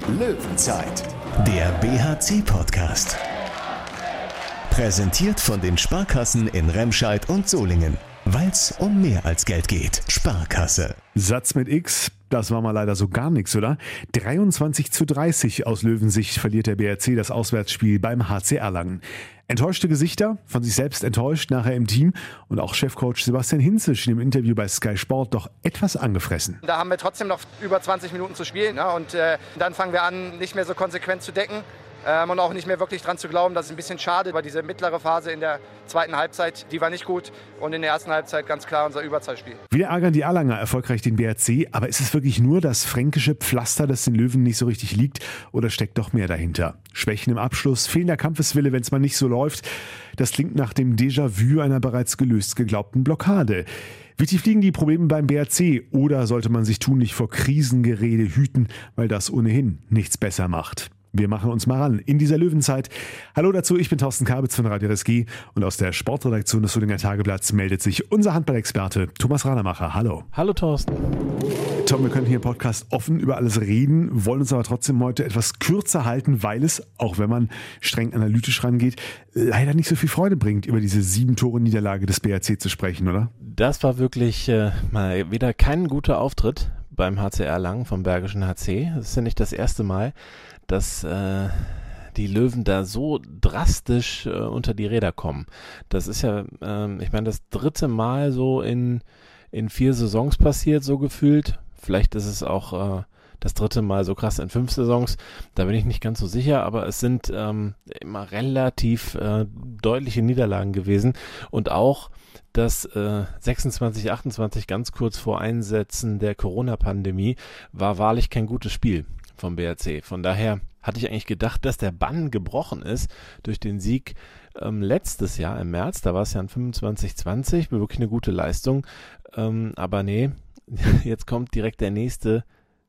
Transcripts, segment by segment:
Löwenzeit, der BHC-Podcast. Präsentiert von den Sparkassen in Remscheid und Solingen. Weil's um mehr als Geld geht. Sparkasse. Satz mit X, das war mal leider so gar nichts, oder? 23:30 aus Löwensicht verliert der BRC das Auswärtsspiel beim HC Erlangen. Enttäuschte Gesichter, von sich selbst enttäuscht nachher im Team und auch Chefcoach Sebastian Hinze schien im Interview bei Sky Sport doch etwas angefressen. Da haben wir trotzdem noch über 20 Minuten zu spielen, ne? Und dann fangen wir an, nicht mehr so konsequent zu decken. Und auch nicht mehr wirklich dran zu glauben, das ist ein bisschen schade, weil diese mittlere Phase in der zweiten Halbzeit, die war nicht gut und in der ersten Halbzeit ganz klar unser Überzahlspiel. Wieder ärgern die Erlanger erfolgreich den BRC, aber ist es wirklich nur das fränkische Pflaster, das den Löwen nicht so richtig liegt, oder steckt doch mehr dahinter? Schwächen im Abschluss, fehlender Kampfeswille, wenn es mal nicht so läuft, das klingt nach dem Déjà-vu einer bereits gelöst geglaubten Blockade. Wie tief liegen die Probleme beim BRC, oder sollte man sich tunlich vor Krisengerede hüten, weil das ohnehin nichts besser macht? Wir machen uns mal ran in dieser Löwenzeit. Hallo dazu, ich bin Thorsten Kabitz von Radio RSG und aus der Sportredaktion des Solinger Tageblatts meldet sich unser Handballexperte Thomas Radermacher. Hallo. Hallo Thorsten. Tom, wir können hier im Podcast offen über alles reden, wollen uns aber trotzdem heute etwas kürzer halten, weil es, auch wenn man streng analytisch rangeht, leider nicht so viel Freude bringt, über diese 7-Tore-Niederlage des BRC zu sprechen, oder? Das war wirklich mal wieder kein guter Auftritt beim HC Erlangen vom Bergischen HC. Das ist ja nicht das erste Mal, dass die Löwen da so drastisch unter die Räder kommen. Das ist ja, ich meine, das dritte Mal so in 4 Saisons passiert, so gefühlt. Vielleicht ist es auch das dritte Mal so krass in 5 Saisons. Da bin ich nicht ganz so sicher, aber es sind immer relativ deutliche Niederlagen gewesen. Und auch das 26, 28 ganz kurz vor Einsetzen der Corona-Pandemie war wahrlich kein gutes Spiel vom BRC. Von daher hatte ich eigentlich gedacht, dass der Bann gebrochen ist durch den Sieg letztes Jahr im März. Da war es ja ein 25-20, wirklich eine gute Leistung. Aber nee, jetzt kommt direkt der nächste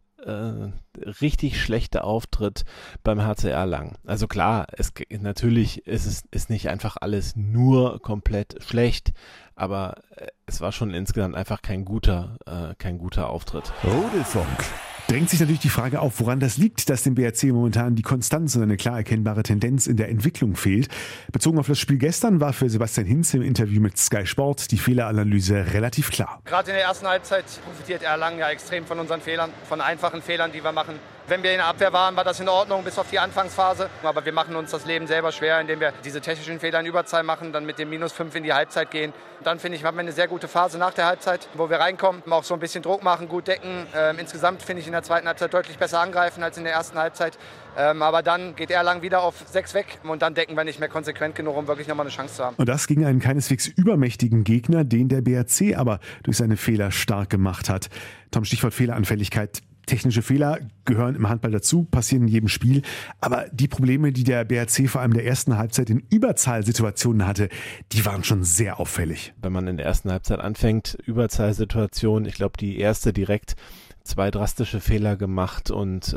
richtig schlechte Auftritt beim HC Erlangen. Also klar, natürlich ist es nicht einfach alles nur komplett schlecht, aber es war schon insgesamt einfach kein guter Auftritt. Rudelfunk. Drängt sich natürlich die Frage auf, woran das liegt, dass dem BRC momentan die Konstanz und eine klar erkennbare Tendenz in der Entwicklung fehlt. Bezogen auf das Spiel gestern war für Sebastian Hinze im Interview mit Sky Sport die Fehleranalyse relativ klar. Gerade in der ersten Halbzeit profitiert Erlangen ja extrem von unseren Fehlern, von einfachen Fehlern, die wir machen. Wenn wir in der Abwehr waren, war das in Ordnung bis auf die Anfangsphase. Aber wir machen uns das Leben selber schwer, indem wir diese technischen Fehler in Überzahl machen, dann mit dem -5 in die Halbzeit gehen. Dann finde ich, haben wir eine sehr gute Phase nach der Halbzeit, wo wir reinkommen, auch so ein bisschen Druck machen, gut decken. Insgesamt finde ich in der zweiten Halbzeit deutlich besser angreifen als in der ersten Halbzeit. Aber dann geht Erlangen wieder auf 6 weg und dann decken wir nicht mehr konsequent genug, um wirklich nochmal eine Chance zu haben. Und das gegen einen keineswegs übermächtigen Gegner, den der BRC aber durch seine Fehler stark gemacht hat. Tom, Stichwort Fehleranfälligkeit. Technische Fehler gehören im Handball dazu, passieren in jedem Spiel. Aber die Probleme, die der BRC vor allem in der ersten Halbzeit in Überzahlsituationen hatte, die waren schon sehr auffällig. Wenn man in der ersten Halbzeit anfängt, Überzahlsituation, ich glaube die erste direkt 2 drastische Fehler gemacht und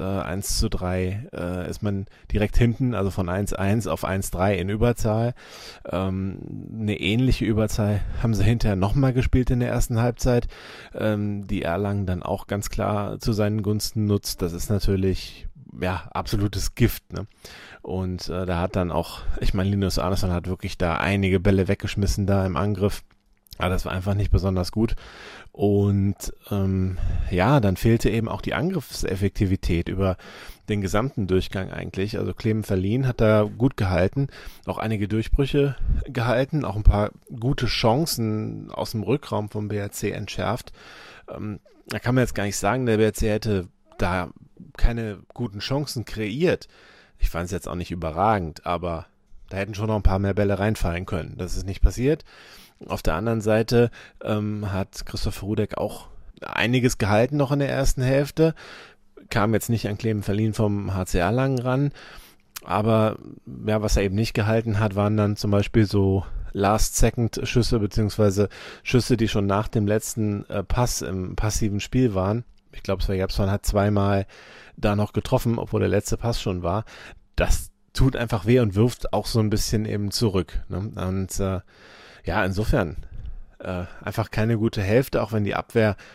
1:3 ist man direkt hinten, also von 1:1 auf 1:3 in Überzahl. Eine ähnliche Überzahl haben sie hinterher nochmal gespielt in der ersten Halbzeit, die Erlangen dann auch ganz klar zu seinen Gunsten nutzt. Das ist natürlich absolutes Gift, ne? Und da hat dann auch, ich meine, Linus Arneson hat wirklich da einige Bälle weggeschmissen da im Angriff. Aber das war einfach nicht besonders gut. Und dann fehlte eben auch die Angriffseffektivität über den gesamten Durchgang eigentlich. Also Clemen Verlien hat da gut gehalten, auch einige Durchbrüche gehalten, auch ein paar gute Chancen aus dem Rückraum vom BRC entschärft. Da kann man jetzt gar nicht sagen, der BRC hätte da keine guten Chancen kreiert. Ich fand es jetzt auch nicht überragend, aber da hätten schon noch ein paar mehr Bälle reinfallen können. Das ist nicht passiert. Auf der anderen Seite hat Christopher Rudek auch einiges gehalten noch in der ersten Hälfte, kam jetzt nicht an Clemen Verlien vom HC Erlangen ran, aber was er eben nicht gehalten hat, waren dann zum Beispiel so Last-Second-Schüsse beziehungsweise Schüsse, die schon nach dem letzten Pass im passiven Spiel waren. Ich glaube, Sven Japsson hat 2-mal da noch getroffen, obwohl der letzte Pass schon war. Das tut einfach weh und wirft auch so ein bisschen eben zurück, ne? Und insofern einfach keine gute Hälfte, auch wenn die Abwehr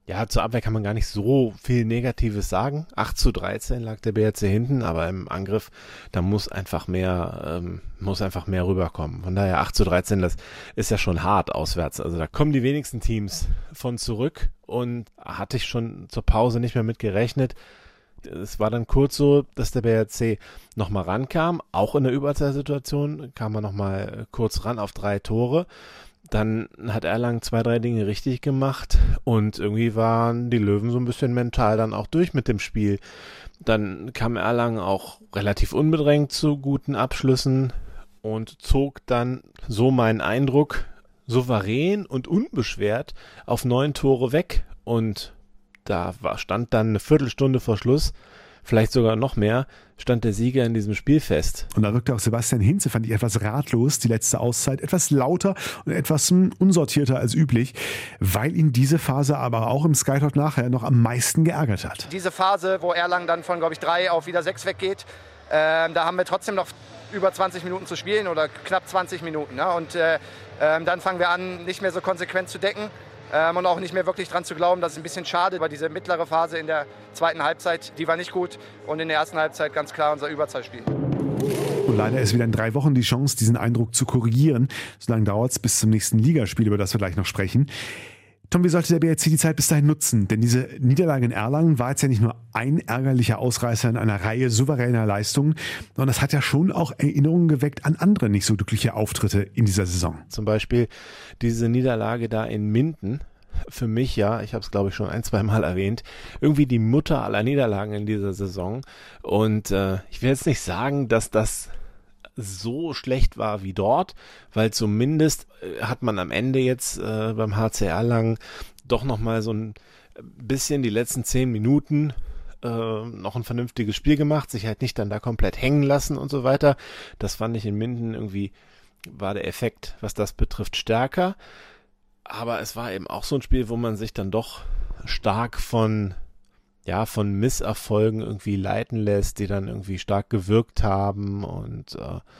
Ja, zur Abwehr kann man gar nicht so viel Negatives sagen. 8:13 lag der BRC hinten, aber im Angriff, da muss einfach mehr rüberkommen. Von daher 8:13, das ist ja schon hart auswärts. Also da kommen die wenigsten Teams von zurück und hatte ich schon zur Pause nicht mehr mit gerechnet. Es war dann kurz so, dass der BRC nochmal rankam, auch in der Überzahlsituation kam er nochmal kurz ran auf 3 Tore. Dann hat Erlangen 2, 3 Dinge richtig gemacht und irgendwie waren die Löwen so ein bisschen mental dann auch durch mit dem Spiel. Dann kam Erlangen auch relativ unbedrängt zu guten Abschlüssen und zog dann, so mein Eindruck, souverän und unbeschwert auf 9 Tore weg. Und da stand dann eine Viertelstunde vor Schluss, vielleicht sogar noch mehr, stand der Sieger in diesem Spiel fest. Und da wirkte auch Sebastian Hinze, fand ich, etwas ratlos, die letzte Auszeit, etwas lauter und etwas unsortierter als üblich, weil ihn diese Phase aber auch im Sky Talk nachher noch am meisten geärgert hat. Diese Phase, wo Erlangen dann von, 3 auf wieder 6 weggeht, da haben wir trotzdem noch über 20 Minuten zu spielen oder knapp 20 Minuten. Ne? Und dann fangen wir an, nicht mehr so konsequent zu decken. Und auch nicht mehr wirklich dran zu glauben, das ist ein bisschen schade, weil diese mittlere Phase in der zweiten Halbzeit, die war nicht gut und in der ersten Halbzeit ganz klar unser Überzahlspiel. Und leider ist wieder in 3 Wochen die Chance, diesen Eindruck zu korrigieren. So lange dauert es bis zum nächsten Ligaspiel, über das wir gleich noch sprechen. Tom, wie sollte der BRC die Zeit bis dahin nutzen? Denn diese Niederlage in Erlangen war jetzt ja nicht nur ein ärgerlicher Ausreißer in einer Reihe souveräner Leistungen, sondern das hat ja schon auch Erinnerungen geweckt an andere nicht so glückliche Auftritte in dieser Saison. Zum Beispiel diese Niederlage da in Minden. Für mich, ja, ich habe es glaube ich schon 1-2 Mal erwähnt, irgendwie die Mutter aller Niederlagen in dieser Saison. Und ich will jetzt nicht sagen, dass das so schlecht war wie dort, weil zumindest hat man am Ende jetzt beim HC Erlangen doch nochmal so ein bisschen die letzten 10 Minuten noch ein vernünftiges Spiel gemacht, sich halt nicht dann da komplett hängen lassen und so weiter. Das fand ich in Minden irgendwie, war der Effekt, was das betrifft, stärker. Aber es war eben auch so ein Spiel, wo man sich dann doch stark von Misserfolgen irgendwie leiten lässt, die dann irgendwie stark gewirkt haben und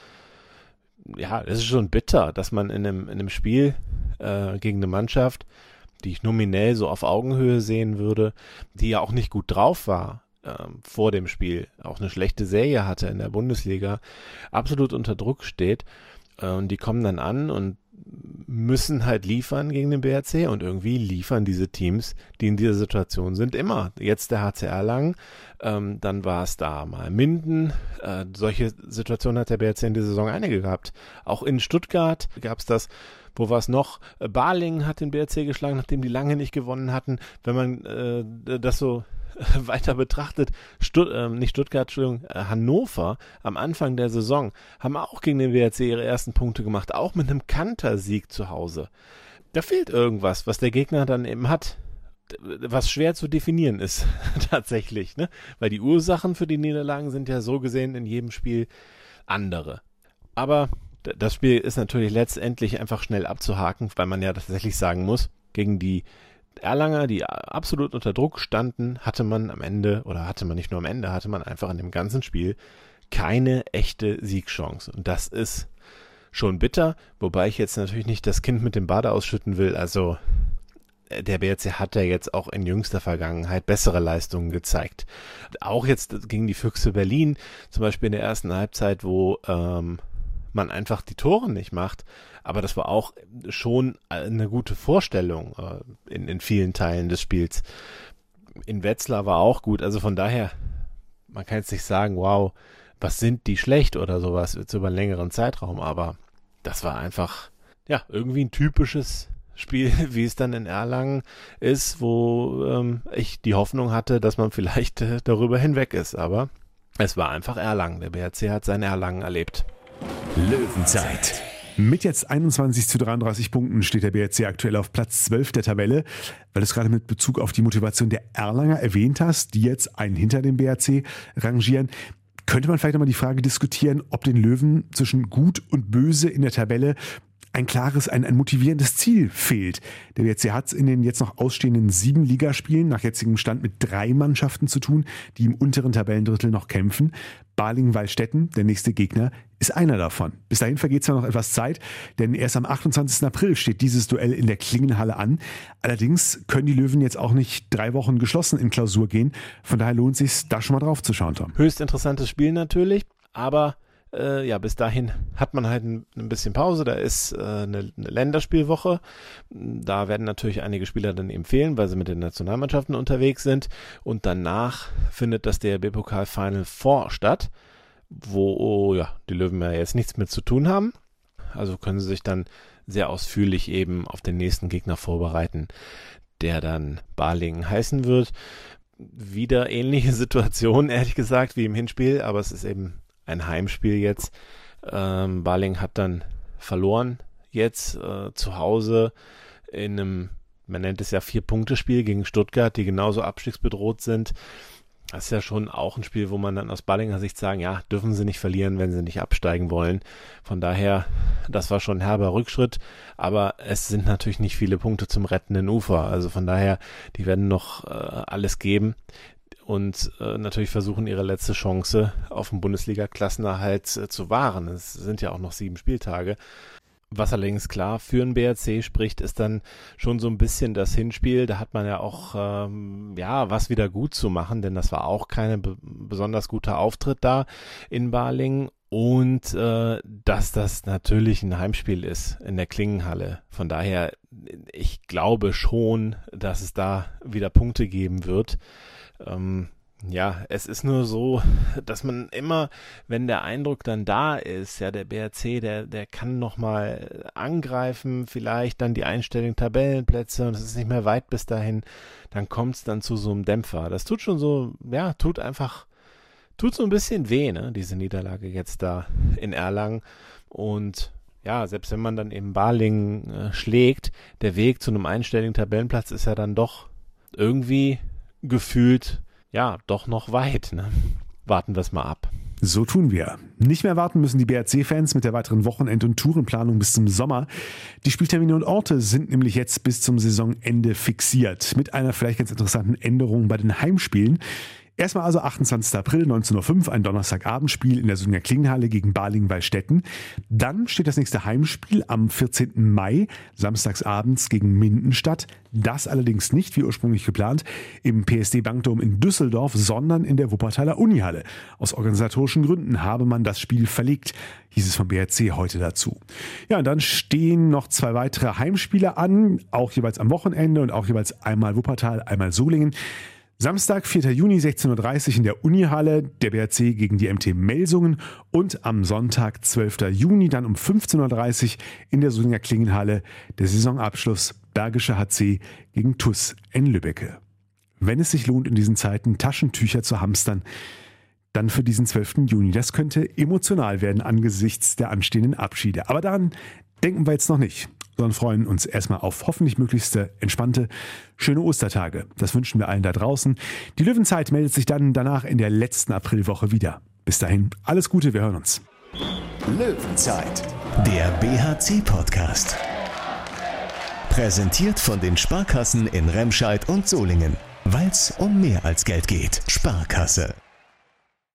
es ist schon bitter, dass man in einem Spiel gegen eine Mannschaft, die ich nominell so auf Augenhöhe sehen würde, die ja auch nicht gut drauf war vor dem Spiel, auch eine schlechte Serie hatte in der Bundesliga, absolut unter Druck steht und die kommen dann an und müssen halt liefern gegen den BRC und irgendwie liefern diese Teams, die in dieser Situation sind, immer. Jetzt der HC Erlangen, dann war es da mal Minden. Solche Situationen hat der BRC in dieser Saison einige gehabt. Auch in Stuttgart gab es das. Wo war es noch? Balingen hat den BRC geschlagen, nachdem die lange nicht gewonnen hatten. Wenn man das so weiter betrachtet, Hannover am Anfang der Saison haben auch gegen den WRC ihre ersten Punkte gemacht, auch mit einem Kantersieg zu Hause. Da fehlt irgendwas, was der Gegner dann eben hat, was schwer zu definieren ist, tatsächlich, ne? Weil die Ursachen für die Niederlagen sind ja so gesehen in jedem Spiel andere. Aber das Spiel ist natürlich letztendlich einfach schnell abzuhaken, weil man ja tatsächlich sagen muss, gegen die Erlanger, die absolut unter Druck standen, hatte man einfach in dem ganzen Spiel keine echte Siegchance. Und das ist schon bitter, wobei ich jetzt natürlich nicht das Kind mit dem Bade ausschütten will. Also der BRC hat ja jetzt auch in jüngster Vergangenheit bessere Leistungen gezeigt. Auch jetzt gegen die Füchse Berlin, zum Beispiel in der ersten Halbzeit, wo man einfach die Tore nicht macht. Aber das war auch schon eine gute Vorstellung in vielen Teilen des Spiels. In Wetzlar war auch gut. Also von daher, man kann jetzt nicht sagen, wow, was sind die schlecht oder sowas jetzt über einen längeren Zeitraum. Aber das war einfach, ja, irgendwie ein typisches Spiel, wie es dann in Erlangen ist, wo ich die Hoffnung hatte, dass man vielleicht darüber hinweg ist. Aber es war einfach Erlangen. Der BRC hat sein Erlangen erlebt. Löwenzeit. Mit jetzt 21:33 Punkten steht der BRC aktuell auf Platz 12 der Tabelle. Weil du es gerade mit Bezug auf die Motivation der Erlanger erwähnt hast, die jetzt einen hinter dem BRC rangieren, könnte man vielleicht nochmal die Frage diskutieren, ob den Löwen zwischen gut und böse in der Tabelle ein klares, ein motivierendes Ziel fehlt. Der BRC hat es in den jetzt noch ausstehenden 7 Ligaspielen nach jetzigem Stand mit 3 Mannschaften zu tun, die im unteren Tabellendrittel noch kämpfen. Balingen-Wallstätten, der nächste Gegner, ist einer davon. Bis dahin vergeht zwar noch etwas Zeit, denn erst am 28. April steht dieses Duell in der Klingenhalle an. Allerdings können die Löwen jetzt auch nicht 3 Wochen geschlossen in Klausur gehen. Von daher lohnt es sich, da schon mal drauf zu schauen, Tom. Höchst interessantes Spiel natürlich, aber bis dahin hat man halt ein bisschen Pause, da ist eine Länderspielwoche, da werden natürlich einige Spieler dann eben fehlen, weil sie mit den Nationalmannschaften unterwegs sind und danach findet das DRB-Pokal Final Four statt, wo die Löwen ja jetzt nichts mit zu tun haben, also können sie sich dann sehr ausführlich eben auf den nächsten Gegner vorbereiten, der dann Balingen heißen wird. Wieder ähnliche Situation, ehrlich gesagt, wie im Hinspiel, aber es ist eben ein Heimspiel jetzt. Balingen hat dann verloren jetzt zu Hause in einem, man nennt es ja 4-Punkte-Spiel gegen Stuttgart, die genauso abstiegsbedroht sind. Das ist ja schon auch ein Spiel, wo man dann aus Ballinger Sicht sagen, ja, dürfen sie nicht verlieren, wenn sie nicht absteigen wollen. Von daher, das war schon ein herber Rückschritt, aber es sind natürlich nicht viele Punkte zum rettenden Ufer. Also von daher, die werden noch alles geben. Und natürlich versuchen, ihre letzte Chance auf den Bundesliga-Klassenerhalt zu wahren. Es sind ja auch noch 7 Spieltage. Was allerdings klar für den BRC spricht, ist dann schon so ein bisschen das Hinspiel. Da hat man ja auch was wieder gut zu machen, denn das war auch keine besonders guter Auftritt da in Balingen. Und dass das natürlich ein Heimspiel ist in der Klingenhalle. Von daher, ich glaube schon, dass es da wieder Punkte geben wird. Es ist nur so, dass man immer, wenn der Eindruck dann da ist, ja, der BRC, der kann nochmal angreifen, vielleicht dann die einstelligen Tabellenplätze und es ist nicht mehr weit bis dahin, dann kommt es dann zu so einem Dämpfer. Das tut schon so, tut so ein bisschen weh, ne, diese Niederlage jetzt da in Erlangen und selbst wenn man dann eben Balingen schlägt, der Weg zu einem einstelligen Tabellenplatz ist ja dann doch irgendwie gefühlt, doch noch weit. Ne? Warten wir es mal ab. So tun wir. Nicht mehr warten müssen die BRC-Fans mit der weiteren Wochenend- und Tourenplanung bis zum Sommer. Die Spieltermine und Orte sind nämlich jetzt bis zum Saisonende fixiert. Mit einer vielleicht ganz interessanten Änderung bei den Heimspielen. Erstmal also 28. April, 19.05 Uhr, ein Donnerstagabendspiel in der Solinger Klingenhalle gegen Balingen-Wallstätten. Dann steht das nächste Heimspiel am 14. Mai, samstagsabends gegen Minden statt. Das allerdings nicht, wie ursprünglich geplant, im PSD-Bankdom in Düsseldorf, sondern in der Wuppertaler Unihalle. Aus organisatorischen Gründen habe man das Spiel verlegt, hieß es vom BRC heute dazu. Ja, und dann stehen noch 2 weitere Heimspiele an, auch jeweils am Wochenende und auch jeweils einmal Wuppertal, einmal Solingen. Samstag, 4. Juni, 16.30 Uhr in der Unihalle, der BRC gegen die MT Melsungen und am Sonntag, 12. Juni, dann um 15.30 Uhr in der Solinger Klingenhalle, der Saisonabschluss Bergische HC gegen TuS in Lübbecke. Wenn es sich lohnt, in diesen Zeiten Taschentücher zu hamstern, dann für diesen 12. Juni. Das könnte emotional werden angesichts der anstehenden Abschiede. Aber daran denken wir jetzt noch nicht, sondern freuen uns erstmal auf hoffentlich möglichst entspannte, schöne Ostertage. Das wünschen wir allen da draußen. Die Löwenzeit meldet sich dann danach in der letzten Aprilwoche wieder. Bis dahin, alles Gute, wir hören uns. Löwenzeit, der BHC-Podcast. Präsentiert von den Sparkassen in Remscheid und Solingen. Weil's um mehr als Geld geht. Sparkasse.